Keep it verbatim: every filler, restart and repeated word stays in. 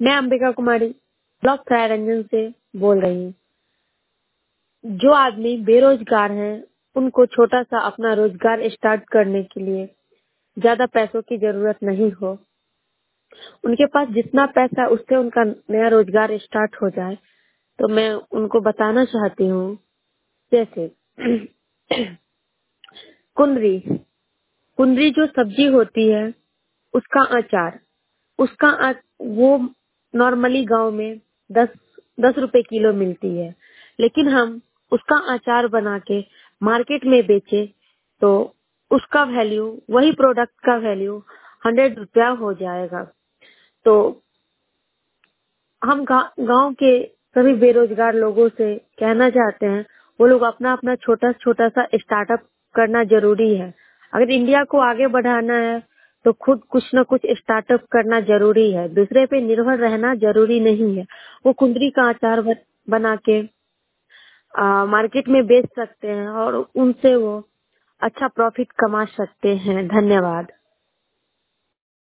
मैं अंबिका कुमारी ब्लॉक सरायरंजन से बोल रही हूँ। जो आदमी बेरोजगार हैं, उनको छोटा सा अपना रोजगार स्टार्ट करने के लिए ज्यादा पैसों की जरूरत नहीं हो, उनके पास जितना पैसा उससे उनका नया रोजगार स्टार्ट हो जाए, तो मैं उनको बताना चाहती हूँ। जैसे कुंदरी कुंदरी जो सब्जी होती है, उसका अचार उसका आ, वो नॉर्मली गांव में दस दस रुपए किलो मिलती है, लेकिन हम उसका अचार बना के मार्केट में बेचे तो उसका वैल्यू, वही प्रोडक्ट का वैल्यू हंड्रेड रुपया हो जाएगा। तो हम गा, गांव के सभी बेरोजगार लोगों से कहना चाहते हैं, वो लोग अपना अपना छोटा छोटा सा स्टार्टअप करना जरूरी है। अगर इंडिया को आगे बढ़ाना है तो खुद कुछ न कुछ स्टार्टअप करना जरूरी है, दूसरे पे निर्भर रहना जरूरी नहीं है। वो कुंदरी का अचार ब- बना के आ, मार्केट में बेच सकते हैं और उनसे वो अच्छा प्रॉफिट कमा सकते हैं। धन्यवाद।